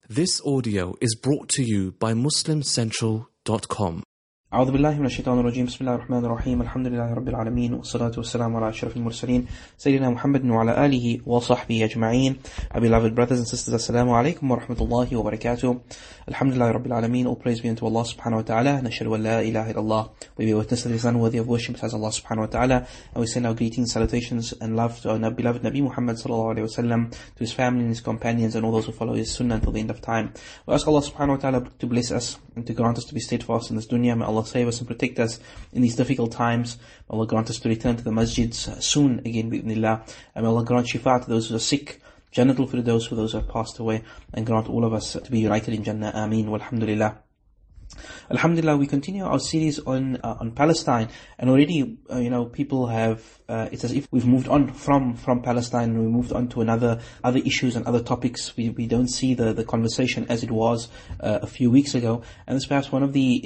This audio is brought to you by MuslimCentral.com. أعوذ بالله من الشيطان الرجيم بسم الله الرحمن الرحيم الحمد لله رب العالمين والصلاة والسلام على أشرف المرسلين سيدنا محمد وعلى آله وصحبه أجمعين. Our beloved brothers and sisters, Assalamu alaikum wa rahmatullahi wa barakatuh. Alhamdulillah Rabbil Alameen, all praise be unto Allah subhanahu wa ta'ala. Nashhadu an la ilaha illallah. We bear witness that there is none worthy of worship besides Allah subhanahu wa ta'ala. And we send our greetings, salutations and love to our beloved Nabi Muhammad sallallahu alayhi wa sallam, to his family and his companions and all those who follow his sunnah until the end of time. We ask Allah subhanahu wa ta'ala to bless us and to grant us to be steadfast in this dunya. May Allah save us and protect us in these difficult times. May Allah grant us to return to the masjids soon again, bi'idhnillah. And may Allah grant shifa to those who are sick, Jannatul Firdaus for those who have passed away, and grant all of us to be united in Jannah. Ameen. Walhamdulillah. Alhamdulillah, we continue our series on Palestine, and already, people have, it's as if we've moved on from Palestine, and we moved on to other issues and other topics. We don't see the conversation as it was a few weeks ago, and it's perhaps one of the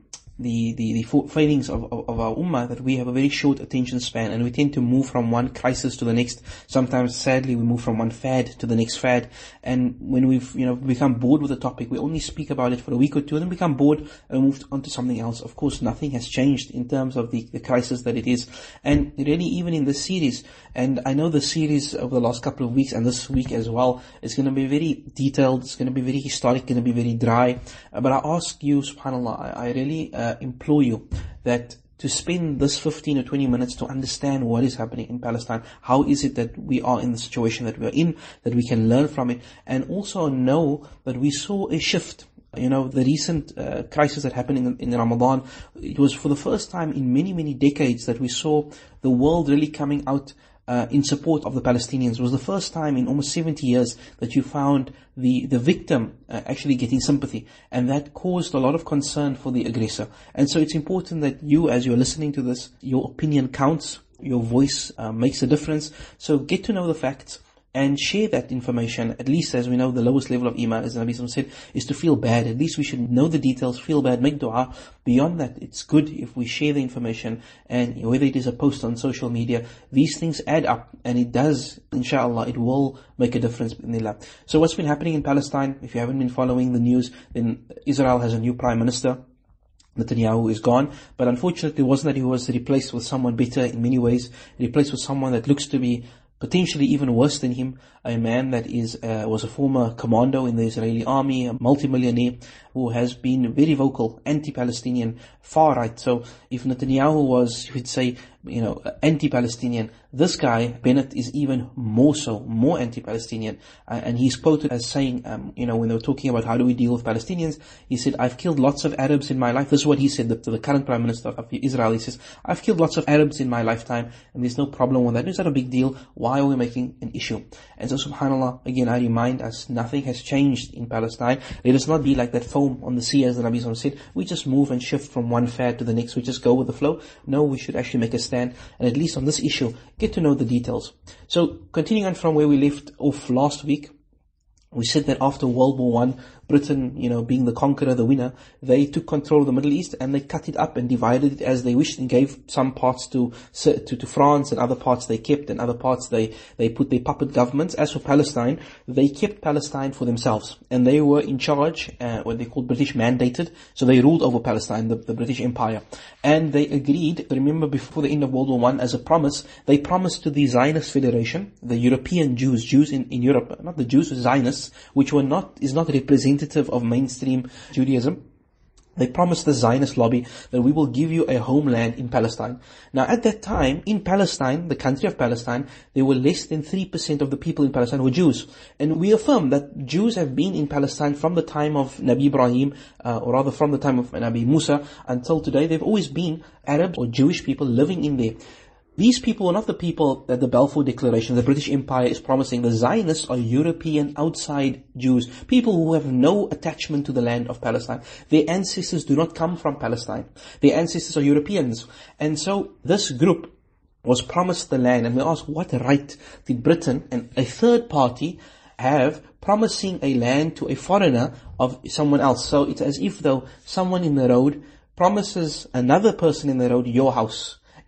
failings of our ummah, that we have a very short attention span and we tend to move from one crisis to the next. Sometimes, sadly, we move from one fad to the next fad, and when we've become bored with the topic, we only speak about it for a week or two and then become bored and move on to something else. Of course, nothing has changed in terms of the crisis that it is, and really even in this series, and I know the series over the last couple of weeks and this week as well, is going to be very detailed, it's going to be very historic, going to be very dry, but I ask you, subhanAllah, I really implore you that to spend this 15 or 20 minutes to understand what is happening in Palestine. How is it that we are in the situation that we are in, that we can learn from it, and also know that we saw a shift. The recent crisis that happened in Ramadan, it was for the first time in many, many decades that we saw the world really coming out in support of the Palestinians. It was the first time in almost 70 years that you found the victim actually getting sympathy, and that caused a lot of concern for the aggressor. And so it's important that you, as you're listening to this, your opinion counts, your voice makes a difference. So get to know the facts and share that information. At least, as we know, the lowest level of iman, as the Nabi said, is to feel bad. At least we should know the details, feel bad, make dua. Beyond that, it's good if we share the information, and whether it is a post on social media, these things add up, and it does, inshallah, it will make a difference. So what's been happening in Palestine, if you haven't been following the news, then Israel has a new Prime Minister. Netanyahu is gone, but unfortunately it wasn't that he was replaced with someone better in many ways, replaced with someone that looks to be potentially even worse than him, a man that was a former commando in the Israeli army, a multimillionaire who has been very vocal, anti-Palestinian, far right. So if Netanyahu was, you would say, anti-Palestinian, this guy, Bennett, is even more so, more anti-Palestinian. And he's quoted as saying, when they were talking about how do we deal with Palestinians, he said, I've killed lots of Arabs in my life. This is what he said to the current Prime Minister of Israel. He says, I've killed lots of Arabs in my lifetime, and there's no problem with that. It's not a big deal. Why are we making an issue? And so subhanAllah, again, I remind us, nothing has changed in Palestine. Let us not be like that foam on the sea, as the Nabi said. We just move and shift from one fad to the next. We just go with the flow. No, we should actually make a stand, and at least on this issue, get to know the details. So, continuing on from where we left off last week, we said that after World War I, Britain, being the conqueror, the winner, they took control of the Middle East and they cut it up and divided it as they wished, and gave some parts to France, and other parts they kept, and other parts they put their puppet governments. As for Palestine, they kept Palestine for themselves, and they were in charge, what they called British mandated, so they ruled over Palestine, the British Empire. And they agreed, remember before the end of World War I, as a promise, they promised to the Zionist Federation, the European Jews in Europe, not the Jews, Zionists, which is not representative of mainstream Judaism. They promised the Zionist lobby that we will give you a homeland in Palestine. Now at that time, in Palestine, the country of Palestine, there were less than 3% of the people in Palestine were Jews. And we affirm that Jews have been in Palestine from the time of Nabi Ibrahim, or rather from the time of Nabi Musa until today. They've always been Arabs or Jewish people living in there. These people are not the people that the Balfour Declaration, the British Empire, is promising. The Zionists are European outside Jews, people who have no attachment to the land of Palestine. Their ancestors do not come from Palestine. Their ancestors are Europeans. And so this group was promised the land, and we ask, what right did Britain and a third party have promising a land to a foreigner of someone else? So it's as if though someone in the road promises another person in the road your house.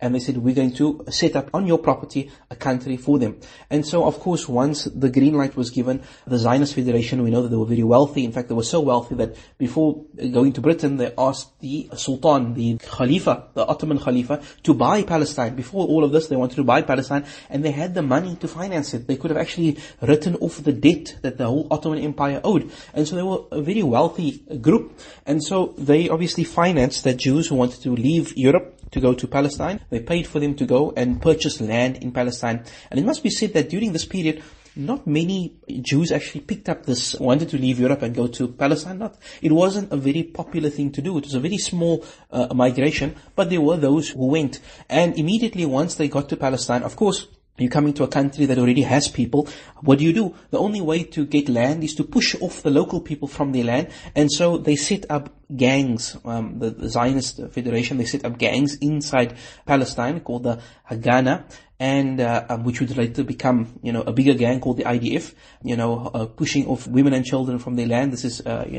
and they said, we're going to set up on your property a country for them. And so, of course, once the green light was given, the Zionist Federation, we know that they were very wealthy. In fact, they were so wealthy that before going to Britain, they asked the Sultan, the Khalifa, the Ottoman Khalifa, to buy Palestine. Before all of this, they wanted to buy Palestine, and they had the money to finance it. They could have actually written off the debt that the whole Ottoman Empire owed. And so they were a very wealthy group. And so they obviously financed the Jews who wanted to leave Europe to go to Palestine. They paid for them to go and purchase land in Palestine. And it must be said that during this period, not many Jews actually picked up this, wanted to leave Europe and go to Palestine. It wasn't a very popular thing to do. It was a very small migration, but there were those who went. And immediately once they got to Palestine, of course, you come into a country that already has people. What do? The only way to get land is to push off the local people from their land. And so they set up gangs. The Zionist Federation, they set up gangs inside Palestine called the Haganah, and which would later become, a bigger gang called the IDF, pushing off women and children from their land. This is,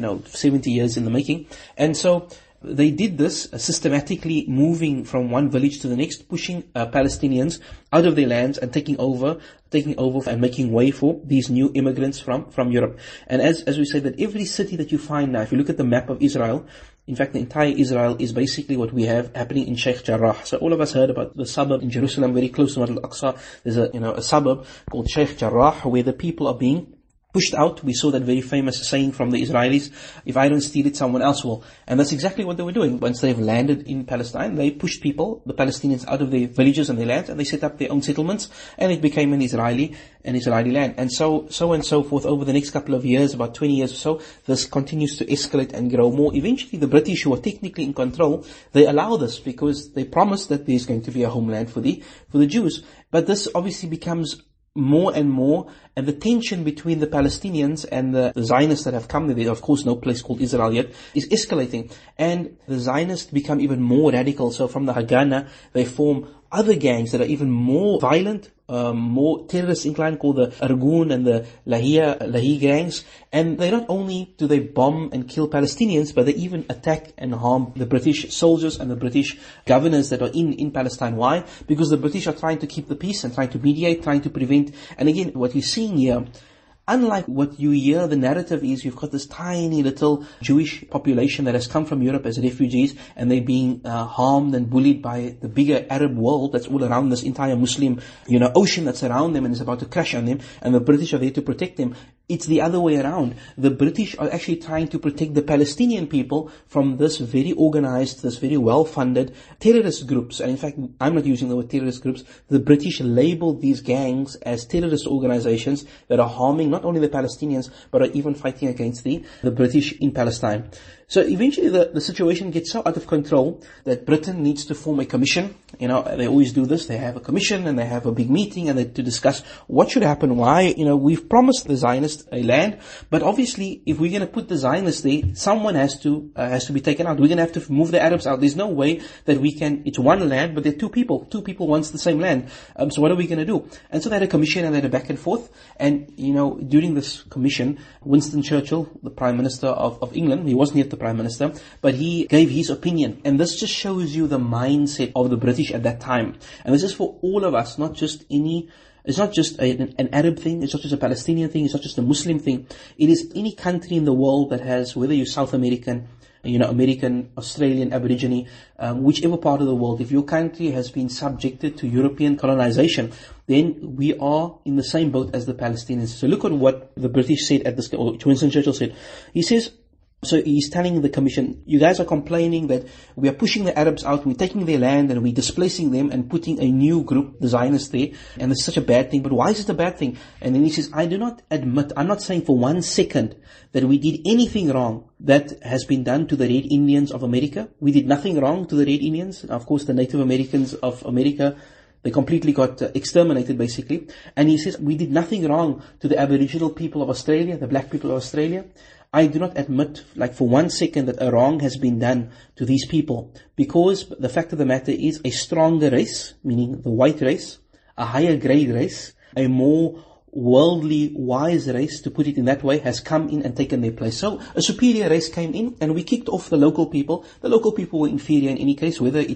70 years in the making. And so they did this systematically, moving from one village to the next, pushing Palestinians out of their lands and taking over and making way for these new immigrants from Europe. And as we say, that every city that you find now, if you look at the map of Israel, in fact, the entire Israel is basically what we have happening in Sheikh Jarrah. So all of us heard about the suburb in Jerusalem, very close to Masjid al-Aqsa. There's a suburb called Sheikh Jarrah where the people are being pushed out. We saw that very famous saying from the Israelis, if I don't steal it, someone else will. And that's exactly what they were doing. Once they've landed in Palestine, they pushed people, the Palestinians, out of their villages and their lands, and they set up their own settlements, and it became an Israeli land. And so and so forth over the next couple of years, about 20 years or so, this continues to escalate and grow more. Eventually, the British, who are technically in control, they allow this because they promised that there's going to be a homeland for the Jews. But this obviously becomes more and more, and the tension between the Palestinians and the Zionists that have come there, of course no place called Israel yet, is escalating. And the Zionists become even more radical. So from the Haganah, they form other gangs that are even more violent, more terrorist inclined, called the Argun and the Lahi gangs. And they not only do they bomb and kill Palestinians, but they even attack and harm the British soldiers and the British governors that are in Palestine. Why? Because the British are trying to keep the peace and trying to mediate, trying to prevent. And again, what you're seeing here, unlike what you hear, the narrative is you've got this tiny little Jewish population that has come from Europe as refugees, and they're being harmed and bullied by the bigger Arab world that's all around, this entire Muslim, ocean that's around them and is about to crash on them, and the British are there to protect them. It's the other way around. The British are actually trying to protect the Palestinian people from this very organized, this very well-funded terrorist groups. And in fact, I'm not using the word terrorist groups. The British labeled these gangs as terrorist organizations that are harming not only the Palestinians, but are even fighting against the British in Palestine. So eventually the situation gets so out of control that Britain needs to form a commission. They always do this. They have a commission and they have a big meeting and to discuss what should happen. Why? We've promised the Zionists a land, but obviously if we're going to put the Zionists there, someone has to be taken out. We're going to have to move the Arabs out. There's no way that we can, it's one land, but there are two people. Two people wants the same land. So what are we going to do? And so they had a commission and they had a back and forth. And, during this commission, Winston Churchill, the Prime Minister of England, he wasn't yet the Prime Minister, but he gave his opinion. And this just shows you the mindset of the British at that time. And this is for all of us, not just it's not just an Arab thing, it's not just a Palestinian thing, it's not just a Muslim thing. It is any country in the world that has, whether you're South American, American, Australian, Aborigine, whichever part of the world, if your country has been subjected to European colonization, then we are in the same boat as the Palestinians. So look at what the British said or Winston Churchill said. He says, so he's telling the commission, you guys are complaining that we are pushing the Arabs out, we're taking their land and we're displacing them and putting a new group, the Zionists, there, and it's such a bad thing. But why is it a bad thing? And then he says, I do not admit, I'm not saying for 1 second that we did anything wrong that has been done to the Red Indians of America. We did nothing wrong to the Red Indians. Of course, the Native Americans of America, they completely got exterminated, basically. And he says, we did nothing wrong to the Aboriginal people of Australia, the black people of Australia. I do not admit, for 1 second, that a wrong has been done to these people. Because the fact of the matter is, a stronger race, meaning the white race, a higher grade race, a more worldly wise race, to put it in that way, has come in and taken their place. So a superior race came in and we kicked off the local people. The local people were inferior in any case, whether it's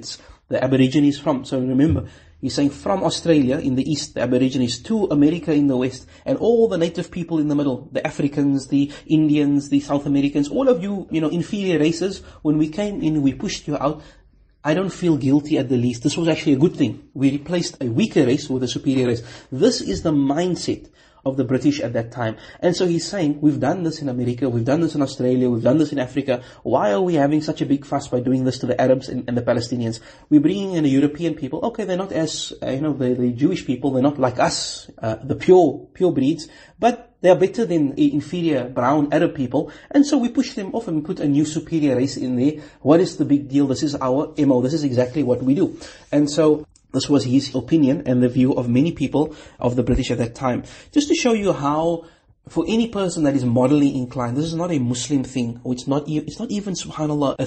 the Aborigines from. So remember, he's saying from Australia in the east, the Aborigines, to America in the west, and all the native people in the middle, the Africans, the Indians, the South Americans, all of you, inferior races, when we came in, we pushed you out. I don't feel guilty at the least. This was actually a good thing. We replaced a weaker race with a superior race. This is the mindset of the British at that time. And so he's saying, we've done this in America, we've done this in Australia, we've done this in Africa. Why are we having such a big fuss by doing this to the Arabs and the Palestinians? We're bringing in the European people. Okay, they're not as, the Jewish people, they're not like us, the pure breeds, but they are better than inferior brown Arab people. And so we push them off and put a new superior race in there. What is the big deal? This is our MO. This is exactly what we do. And so this was his opinion and the view of many people of the British at that time. Just to show you how, for any person that is morally inclined, this is not a Muslim thing, or it's not even, subhanAllah,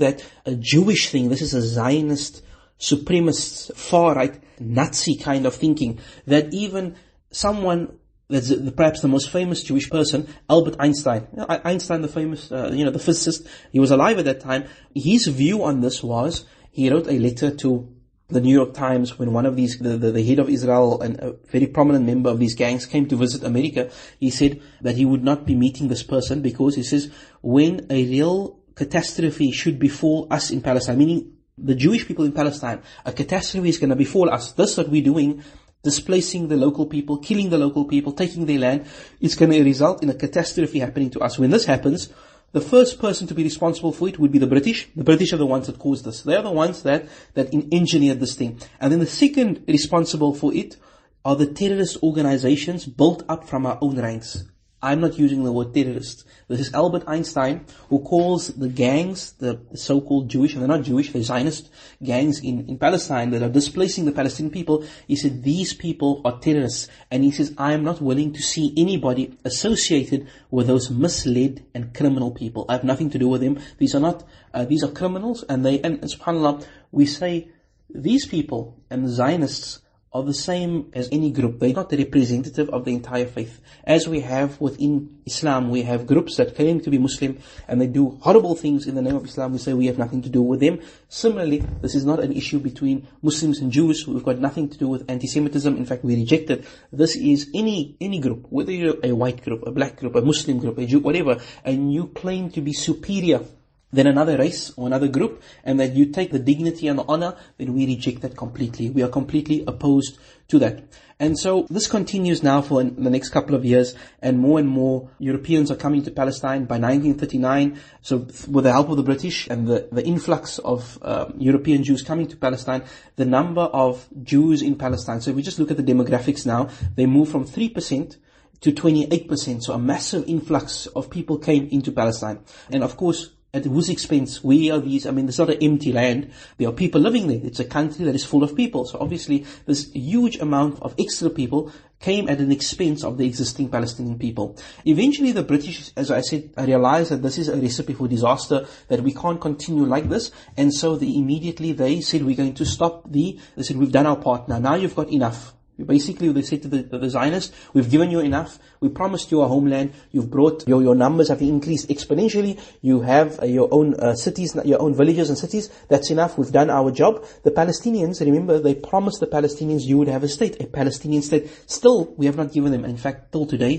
a Jewish thing. This is a Zionist, supremacist, far-right, Nazi kind of thinking, that even someone that's perhaps the most famous Jewish person, Albert Einstein. Einstein, the famous, the physicist, he was alive at that time. His view on this was, he wrote a letter to the New York Times when one of these, the head of Israel and a very prominent member of these gangs came to visit America. He said that he would not be meeting this person because he says, when a real catastrophe should befall us in Palestine, meaning the Jewish people in Palestine, a catastrophe is going to befall us. This what we're doing, displacing the local people, killing the local people, taking their land, it's going to result in a catastrophe happening to us. When this happens, the first person to be responsible for it would be the British. The British are the ones that caused this. They are the ones that engineered this thing. And then the second responsible for it are the terrorist organizations built up from our own ranks. I'm not using the word terrorist. This is Albert Einstein, who calls the gangs, the so-called Jewish, and they're not Jewish, they're Zionist gangs in Palestine that are displacing the Palestinian people. He said, these people are terrorists. And he says, I am not willing to see anybody associated with those misled and criminal people. I have nothing to do with them. These are criminals, and subhanAllah, we say, these people and the Zionists are the same as any group. They're not the representative of the entire faith. As we have within Islam, we have groups that claim to be Muslim and they do horrible things in the name of Islam. We say we have nothing to do with them. Similarly, this is not an issue between Muslims and Jews. We've got nothing to do with anti-Semitism. In fact, we reject it. This is any group, whether you're a white group, a black group, a Muslim group, a Jew, whatever, and you claim to be superior than another race or another group, and that you take the dignity and the honor, then we reject that completely. We are completely opposed to that. And so this continues now for the next couple of years, and more Europeans are coming to Palestine. By 1939, so with the help of the British and the influx of European Jews coming to Palestine, the number of Jews in Palestine, so if we just look at the demographics now, they move from 3% to 28%, so a massive influx of people came into Palestine. And of course, at whose expense? This is not an empty land. There are people living there. It's a country that is full of people. So obviously, this huge amount of extra people came at an expense of the existing Palestinian people. Eventually, the British, as I said, realized that this is a recipe for disaster, that we can't continue like this. And so they said, we're going to stop they said, we've done our part now. Now you've got enough. Basically, they said to the Zionists, we've given you enough. We promised you a homeland. You've brought, your numbers have increased exponentially. You have your own cities, your own villages and cities. That's enough. We've done our job. The Palestinians, remember, they promised the Palestinians you would have a state, a Palestinian state. Still, we have not given them. In fact, till today,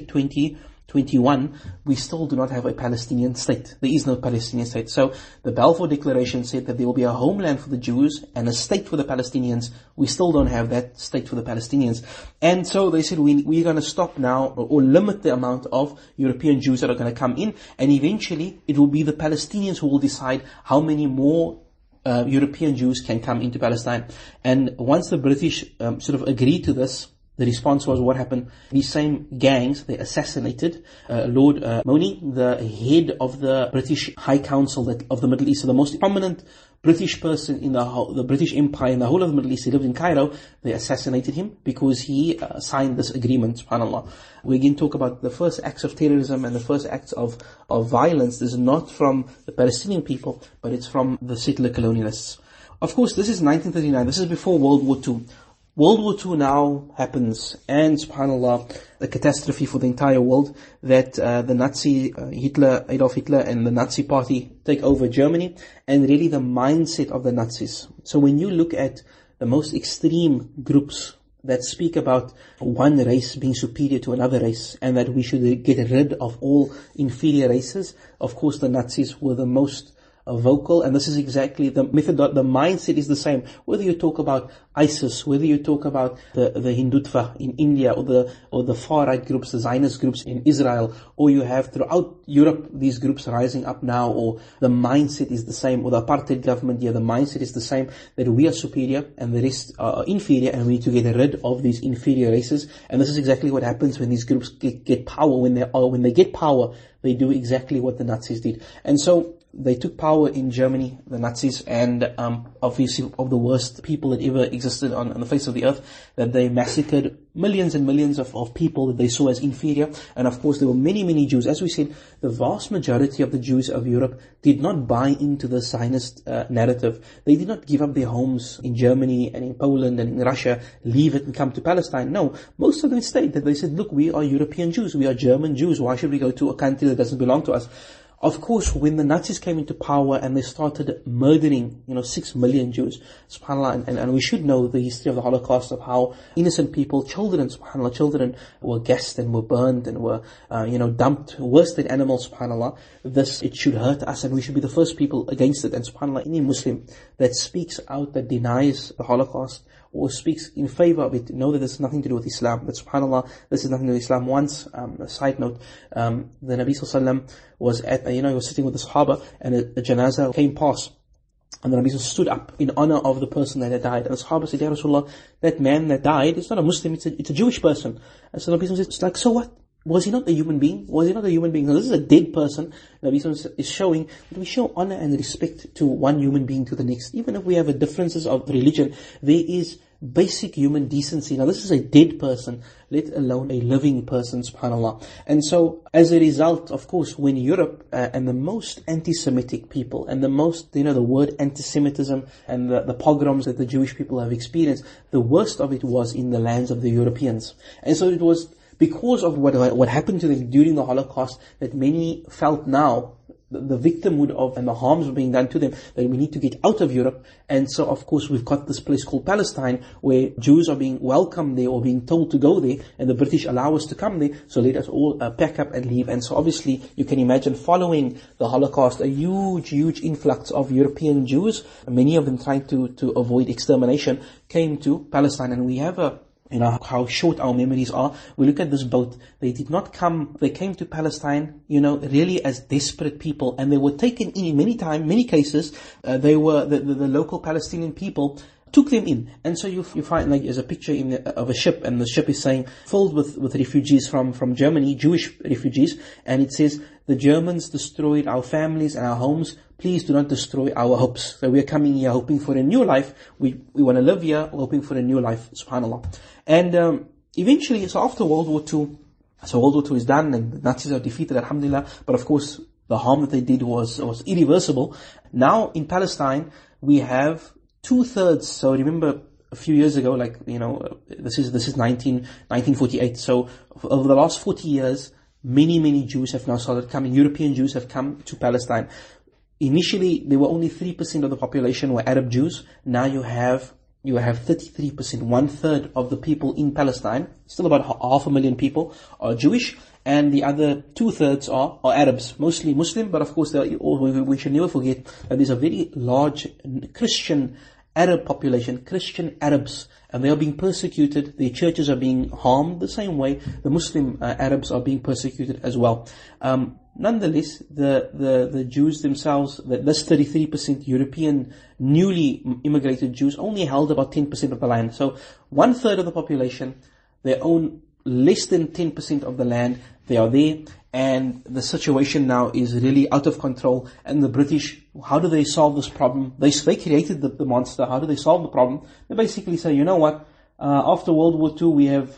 2021, we still do not have a Palestinian state. There is no Palestinian state. So the Balfour Declaration said that there will be a homeland for the Jews and a state for the Palestinians. We still don't have that state for the Palestinians. And so they said, we're going to stop now or limit the amount of European Jews that are going to come in. And eventually it will be the Palestinians who will decide how many more European Jews can come into Palestine. And once the British sort of agreed to this, the response was, what happened? These same gangs, they assassinated Lord Moni, the head of the British High Council of the Middle East, so the most prominent British person in the British Empire, in the whole of the Middle East. He lived in Cairo. They assassinated him because he signed this agreement, subhanAllah. We again talk about the first acts of terrorism and the first acts of violence. This is not from the Palestinian people, but it's from the settler colonialists. Of course, this is 1939. This is before World War II. World War II now happens, and subhanAllah, a catastrophe for the entire world, that the Nazi, Adolf Hitler and the Nazi party take over Germany, and really the mindset of the Nazis. So when you look at the most extreme groups that speak about one race being superior to another race, and that we should get rid of all inferior races, of course the Nazis were the most vocal, and this is exactly the method. The mindset is the same. Whether you talk about ISIS, whether you talk about the Hindutva in India, or the far right groups, the Zionist groups in Israel, or you have throughout Europe these groups rising up now, or the mindset is the same, or the apartheid government, the mindset is the same, that we are superior and the rest are inferior, and we need to get rid of these inferior races. And this is exactly what happens when these groups get power. When they get power, they do exactly what the Nazis did. And so they took power in Germany, the Nazis, and obviously of the worst people that ever existed on the face of the earth, that they massacred millions and millions of people that they saw as inferior. And of course there were many Jews. As we said, the vast majority of the Jews of Europe did not buy into the Zionist narrative. They did not give up their homes in Germany and in Poland and in Russia, leave it and come to Palestine. No, most of them stayed. That they said, look, we are European Jews, we are German Jews, why should we go to a country that doesn't belong to us? Of course, when the Nazis came into power and they started murdering, 6 million Jews, subhanAllah, and we should know the history of the Holocaust, of how innocent people, children, subhanAllah, children were gassed and were burned and were, dumped worse than animals, subhanAllah. It should hurt us, and we should be the first people against it. And subhanAllah, any Muslim that speaks out, that denies the Holocaust, or speaks in favor of it, know that this has nothing to do with Islam. That subhanAllah, this is nothing to do with Islam. Once, a side note, the Nabi ﷺ was he was sitting with the Sahaba, and a janazah came past. And the Nabi stood up in honor of the person that had died. And the Sahaba said, Ya Rasulullah, that man that died, it's not a Muslim, it's a Jewish person. And so the Nabi said, it's like, so what? Was he not a human being? Was he not a human being? So this is a dead person. The Nabi is showing that we show honor and respect to one human being to the next. Even if we have differences of religion, there is basic human decency. Now this is a dead person, let alone a living person, subhanAllah. And so as a result, of course, when Europe and the most anti-Semitic people, and the most, the word anti-Semitism and the pogroms that the Jewish people have experienced, the worst of it was in the lands of the Europeans. And so it was because of what happened to them during the Holocaust that many felt now the victimhood of and the harms being done to them, that we need to get out of Europe. And so of course we've got this place called Palestine, where Jews are being welcomed there, or being told to go there, and the British allow us to come there, so let us all pack up and leave. And so obviously you can imagine, following the Holocaust, a huge influx of European Jews, many of them trying to avoid extermination, came to Palestine. And we have how short our memories are. We look at this boat. They came to Palestine, really as desperate people, and they were taken in many cases. They were, the local Palestinian people took them in. And so you find, like, there's a picture of a ship, and the ship is saying, filled with refugees from Germany, Jewish refugees, and it says, the Germans destroyed our families and our homes. Please do not destroy our hopes. So we are coming here hoping for a new life. We want to live here hoping for a new life, subhanAllah. And eventually, so after World War II, World War II is done and the Nazis are defeated, alhamdulillah. But of course, the harm that they did was irreversible. Now in Palestine, we have 2/3. So remember, a few years ago, this is 1948. So over the last 40 years, many Jews have now started coming. European Jews have come to Palestine. Initially, there were only 3% of the population were Arab Jews. Now you have 33%, 1/3 of the people in Palestine, still about 500,000 people, are Jewish, and the other 2/3 are Arabs, mostly Muslim. But of course, we should never forget that there's a very large Christian Arab population, Christian Arabs, and they are being persecuted. Their churches are being harmed the same way the Muslim Arabs are being persecuted as well. Nonetheless, the Jews themselves, this 33% European newly immigrated Jews, only held about 10% of the land. So 1/3 of the population, they own less than 10% of the land. They are there, and the situation now is really out of control. And the British, how do they solve this problem? They created the monster. How do they solve the problem? They basically say, you know what? After World War II, we have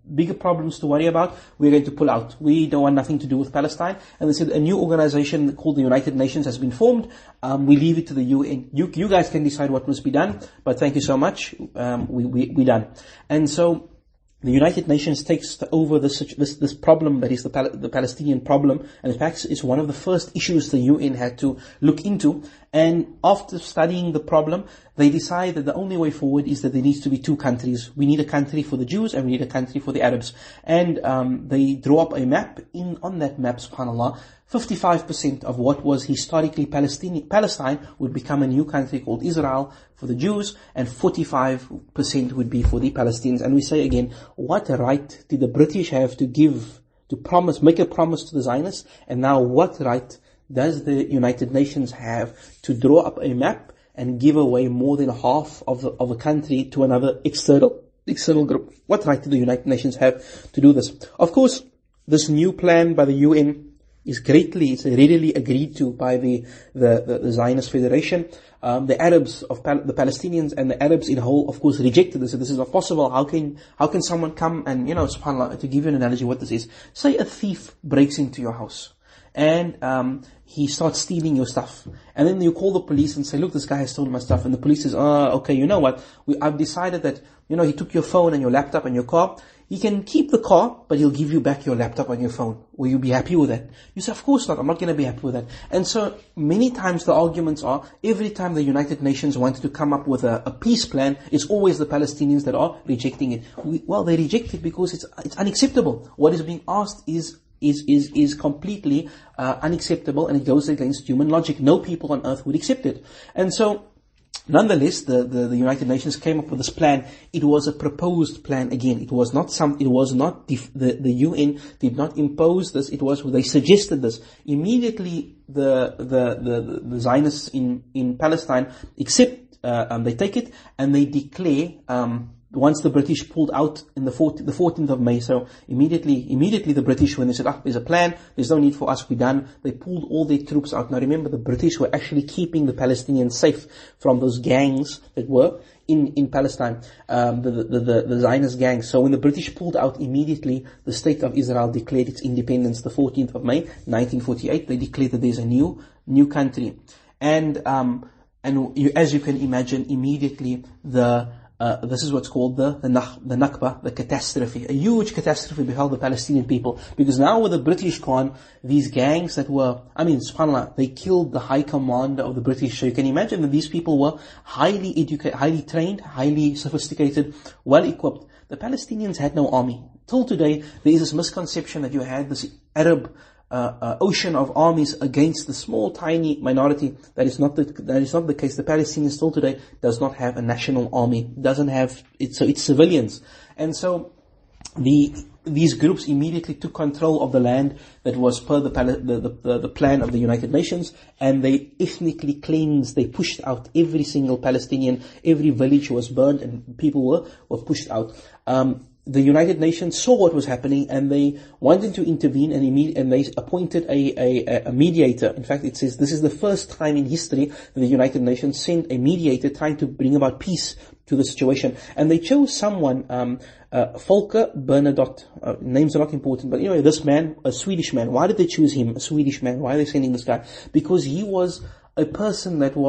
bigger problems to worry about. We're going to pull out. We don't want nothing to do with Palestine. And they said a new organization called the United Nations has been formed. We leave it to the UN. You guys can decide what must be done, but thank you so much. We done. And so the United Nations takes over this problem that is the Palestinian problem, and in fact it's one of the first issues the UN had to look into. And after studying the problem, they decide that the only way forward is that there needs to be two countries. We need a country for the Jews and we need a country for the Arabs. And they draw up a map. On that map, subhanAllah, 55% of what was historically Palestine would become a new country called Israel for the Jews, and 45% would be for the Palestinians. And we say again, what right did the British have to make a promise to the Zionists? And now what right does the United Nations have to draw up a map and give away more than half of a country to another external group? What right do the United Nations have to do this? Of course, this new plan by the UN it's readily agreed to by the Zionist Federation. The Arabs the Palestinians and the Arabs in whole, of course, rejected this. So this is not possible. How can someone come and, subhanAllah, to give you an analogy what this is. Say a thief breaks into your house and he starts stealing your stuff. And then you call the police and say, look, this guy has stolen my stuff. And the police says, okay, you know what? I've decided that, he took your phone and your laptop and your car. He can keep the car, but he'll give you back your laptop and your phone. Will you be happy with that? You say, of course not. I'm not going to be happy with that. And so many times the arguments are, every time the United Nations wanted to come up with a peace plan, it's always the Palestinians that are rejecting it. They reject it because it's unacceptable. What is being asked is completely unacceptable, and it goes against human logic. No people on earth would accept it. And so nonetheless, the United Nations came up with this plan. It was a proposed plan again. The UN did not impose this. They suggested this. Immediately the Zionists in Palestine accept, they take it and they declare, once the British pulled out in the 14th of May, so immediately the British, when they said, there's a plan, there's no need for us, we're done, they pulled all their troops out. Now remember, the British were actually keeping the Palestinians safe from those gangs that were in Palestine, the Zionist gangs. So when the British pulled out, immediately the State of Israel declared its independence the 14th of May, 1948. They declared that there's a new country. And as you can imagine, immediately this is what's called the Nakba, the catastrophe. A huge catastrophe befell the Palestinian people. Because now with the British gone, these gangs that were, subhanAllah, they killed the high commander of the British. So you can imagine that these people were highly educated, highly trained, highly sophisticated, well equipped. The Palestinians had no army. Till today, there is this misconception that you had this Arab ocean of armies against the small tiny minority. That is not the case. The Palestinians still today does not have a national army. Doesn't have it. So it's civilians. And so these groups immediately took control of the land that was per the plan of the United Nations, and they ethnically cleansed. They pushed out every single Palestinian. Every village was burned and people were pushed out. The United Nations saw what was happening and they wanted to intervene, and they appointed a mediator. In fact, it says this is the first time in history that the United Nations sent a mediator trying to bring about peace to the situation. And they chose someone, Volker Bernadotte. Names are not important, but anyway, this man, a Swedish man. Why did they choose him, a Swedish man? Why are they sending this guy? Because he was a person that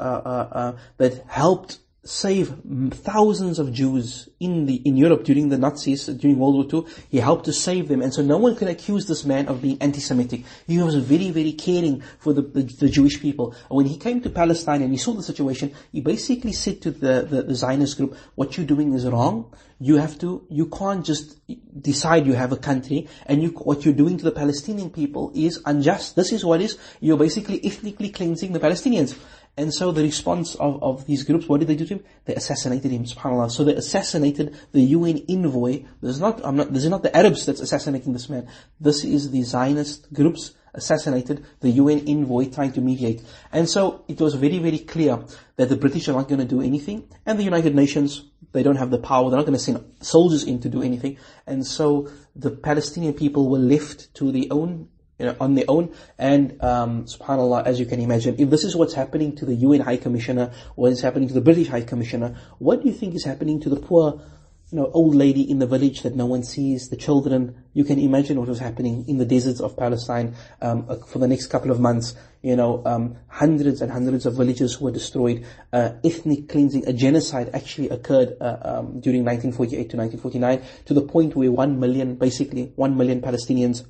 that helped save thousands of Jews in Europe during the Nazis, during World War II. He helped to save them, and so no one can accuse this man of being anti-Semitic. He was very, very caring for the Jewish people. And when he came to Palestine and he saw the situation, he basically said to the Zionist group, what you're doing is wrong. You can't just decide you have a country, and what you're doing to the Palestinian people is unjust. This is what is, you're basically ethnically cleansing the Palestinians. And so the response of these groups, what did they do to him? They assassinated him, subhanAllah. So they assassinated the UN envoy. This is not the Arabs that's assassinating this man. This is the Zionist groups assassinated the UN envoy trying to mediate. And so it was very, very clear that the British are not going to do anything, and the United Nations, they don't have the power. They're not going to send soldiers in to do anything. And so the Palestinian people were left to their own, on their own. And subhanAllah, as you can imagine, if this is what's happening to the UN High Commissioner, what is happening to the British High Commissioner, what do you think is happening to the poor old lady in the village that no one sees, the children. You can imagine what was happening in the deserts of Palestine for the next couple of months. Hundreds and hundreds of villages were destroyed. Ethnic cleansing, a genocide actually occurred during 1948 to 1949, to the point where 1 million Palestinians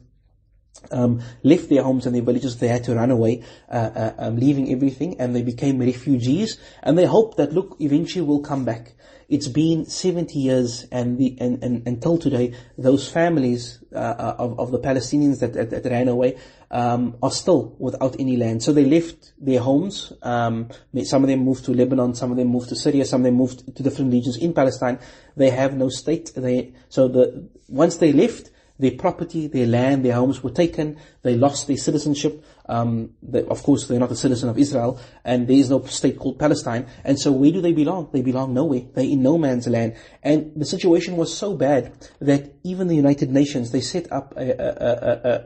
left their homes and their villages. They had to run away, leaving everything, and they became refugees. And they hoped that, look, eventually we'll come back. It's been 70 years, and until today, those families of the Palestinians that ran away are still without any land. So they left their homes. Some of them moved to Lebanon, some of them moved to Syria, some of them moved to different regions in Palestine. They have no state. Once they left, their property, their land, their homes were taken. They lost their citizenship. Of course, they're not a citizen of Israel, and there is no state called Palestine. And so where do they belong? They belong nowhere. They're in no man's land. And the situation was so bad that even the United Nations, they set up a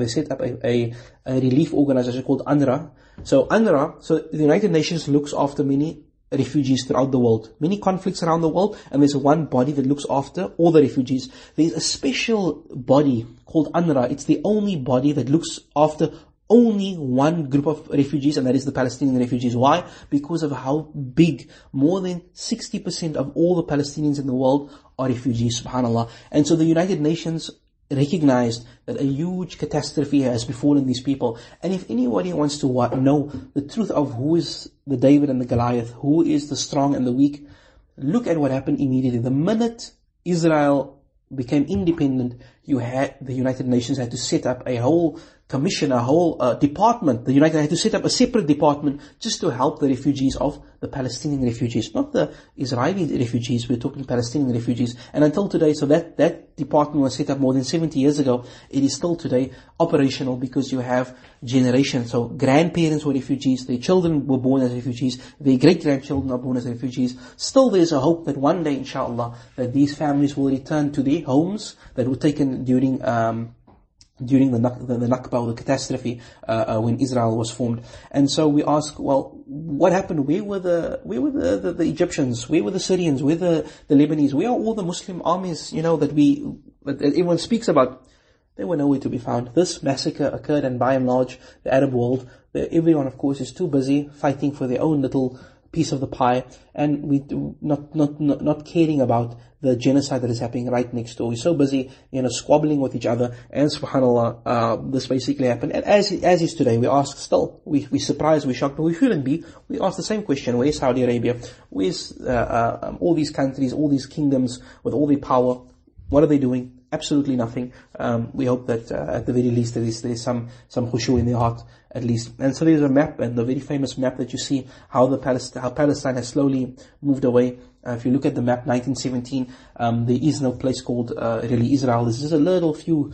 relief organization called UNRWA. So the United Nations looks after many refugees throughout the world. Many conflicts around the world, and there's one body that looks after all the refugees. There's a special body called UNRWA. It's the only body that looks after only one group of refugees, and that is the Palestinian refugees. Why? Because of how big, more than 60% of all the Palestinians in the world are refugees, subhanAllah. And so the United Nations recognized that a huge catastrophe has befallen these people. And if anybody wants to know the truth of who is the David and the Goliath, who is the strong and the weak, look at what happened immediately. The minute Israel became independent, the United Nations had to set up a whole commission, a whole department. The United had to set up a separate department just to help the refugees of the Palestinian refugees, not the Israeli refugees. We're talking Palestinian refugees. And until today, so that department was set up more than 70 years ago. It is still today operational because you have generations. So grandparents were refugees, their children were born as refugees, their great-grandchildren are born as refugees. Still there's a hope that one day, inshallah, that these families will return to their homes that were taken during the Nakba, or the catastrophe, when Israel was formed. And so we ask, well, what happened? Where were the Egyptians? Where were the Syrians? Where were the Lebanese? Where are all the Muslim armies, that everyone speaks about? They were nowhere to be found. This massacre occurred, and by and large, the Arab world, everyone, of course, is too busy fighting for their own little piece of the pie, and we do not caring about the genocide that is happening right next door. We're so busy, squabbling with each other, and subhanAllah, this basically happened. And as is today, we ask still, we're surprised, we're shocked, but we shouldn't be. We ask the same question: where's Saudi Arabia? Where's all these countries, all these kingdoms with all their power? What are they doing? Absolutely nothing. We hope that at the very least there's some khushu in their heart, at least. And so there's a map, and the very famous map that you see, how Palestine has slowly moved away. If you look at the map, 1917, there is no place called really Israel. There's just a little few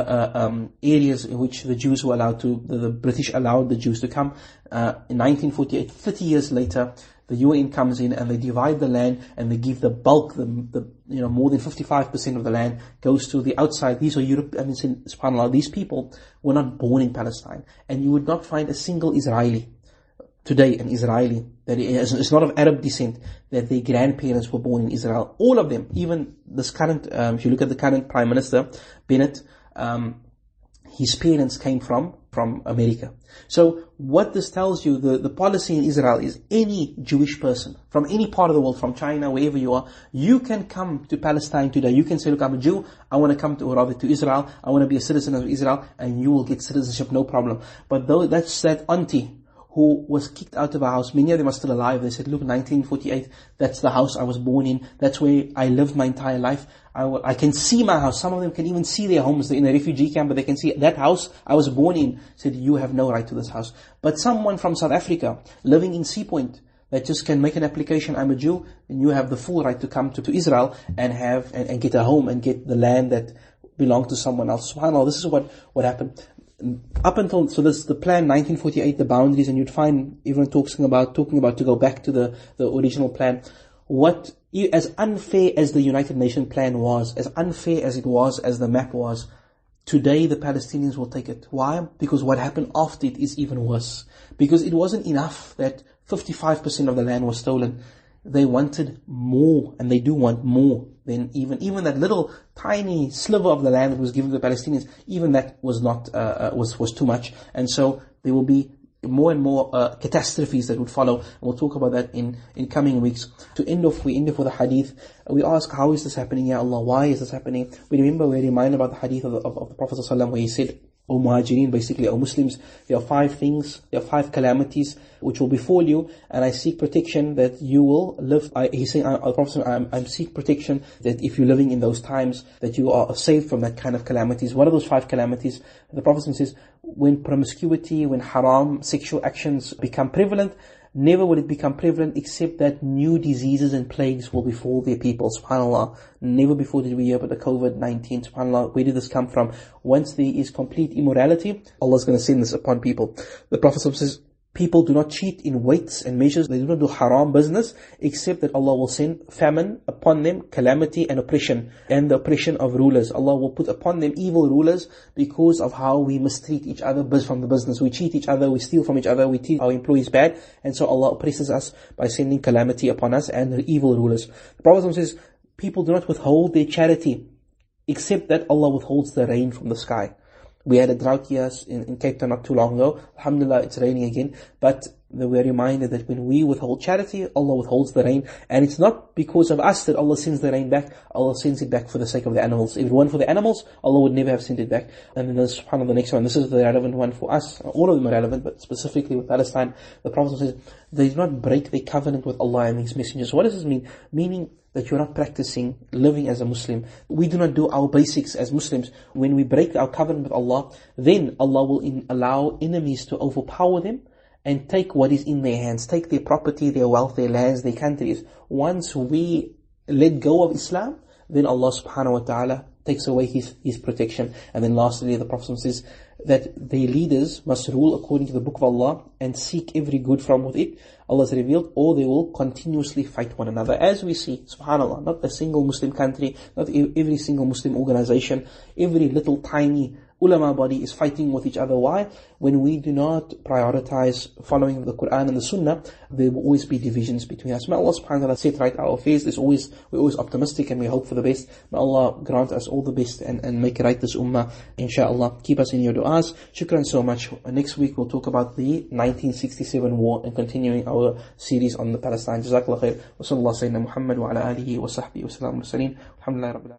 areas in which the Jews were allowed to, the British allowed the Jews to come. In 1948, 30 years later, the UN comes in and they divide the land, and they give the bulk, more than 55% of the land goes to the outside. These are subhanAllah, these people were not born in Palestine, and you would not find a single Israeli today, an Israeli that is not of Arab descent, that their grandparents were born in Israel. All of them, even this current, if you look at the current Prime Minister, Bennett, his parents came from America. So what this tells you, the policy in Israel is any Jewish person from any part of the world, from China, wherever you are, you can come to Palestine today. You can say, look, I'm a Jew, I want to come to Israel, I want to be a citizen of Israel, and you will get citizenship, no problem. But though that's that auntie who was kicked out of a house, many of them are still alive. They said, look, 1948, that's the house I was born in, that's where I lived my entire life. I can see my house. Some of them can even see their homes. They're in a refugee camp, but they can see that house I was born in. Said, you have no right to this house. But someone from South Africa, living in Sea Point, that just can make an application, I'm a Jew, and you have the full right to come to Israel and get a home and get the land that belonged to someone else. SubhanAllah, this is what happened. Up until, so this is the plan, 1948, the boundaries, and you'd find everyone talking about to go back to the original plan. As unfair as the United Nations plan was, as unfair as it was, as the map was, today the Palestinians will take it. Why? Because what happened after it is even worse. Because it wasn't enough that 55% of the land was stolen. they wanted more, and they do want more than even that little tiny sliver of the land that was given to the Palestinians. Even that was not was too much, and so there will be more and more catastrophes that would follow, and we'll talk about that in coming weeks. To end off, we end off with a hadith. We ask, how is this happening, Ya Allah? Why is this happening? We're reminded about the hadith of the Prophet ﷺ, where he said, O Muhajirin, basically, O Muslims, there are 5 things, there are 5 calamities which will befall you, and I seek protection that you will live. He's saying, the Prophet, I seek protection that if you're living in those times, that you are saved from that kind of calamities. What are those 5 calamities? The Prophet says, when promiscuity, when haram sexual actions become prevalent, never will it become prevalent except that new diseases and plagues will befall their people. SubhanAllah. Never before did we hear about the COVID-19. SubhanAllah. Where did this come from? Once there is complete immorality, Allah is going to send this upon people. The Prophet says, people do not cheat in weights and measures. They do not do haram business, except that Allah will send famine upon them, calamity and oppression, and the oppression of rulers. Allah will put upon them evil rulers because of how we mistreat each other from the business. We cheat each other, we steal from each other, we treat our employees bad, and so Allah oppresses us by sending calamity upon us and the evil rulers. The Prophet says, people do not withhold their charity, except that Allah withholds the rain from the sky. We had a drought here in Cape Town not too long ago. Alhamdulillah, it's raining again. But we're reminded that when we withhold charity, Allah withholds the rain. And it's not because of us that Allah sends the rain back. Allah sends it back for the sake of the animals. If it weren't for the animals, Allah would never have sent it back. And then there's, subhanAllah, the next one. This is the relevant one for us. All of them are relevant, but specifically with Palestine, the Prophet says, they do not break their covenant with Allah and His messengers. What does this mean? Meaning that you're not practicing living as a Muslim. We do not do our basics as Muslims. When we break our covenant with Allah, then Allah will allow enemies to overpower them and take what is in their hands, take their property, their wealth, their lands, their countries. Once we let go of Islam, then Allah subhanahu wa ta'ala takes away His protection. And then lastly, the Prophet says that their leaders must rule according to the book of Allah and seek every good from with it. Allah has revealed, or they will continuously fight one another. As we see, subhanAllah, not a single Muslim country, not every single Muslim organization, every little tiny ulama body is fighting with each other. Why? When we do not prioritize following the Quran and the Sunnah, there will always be divisions between us. May Allah subhanahu wa ta'ala set right our affairs. We're always optimistic and we hope for the best. May Allah grant us all the best and make right this ummah, inshaAllah. Keep us in your du'as. Shukran so much. Next week we'll talk about the 1967 war and continuing our series on the Palestine. Jazakallah khair. Wa sallallahu sayyidina Muhammad wa ala alihi wa sahbihi wa sallam. Alhamdulillah rabbil alamin.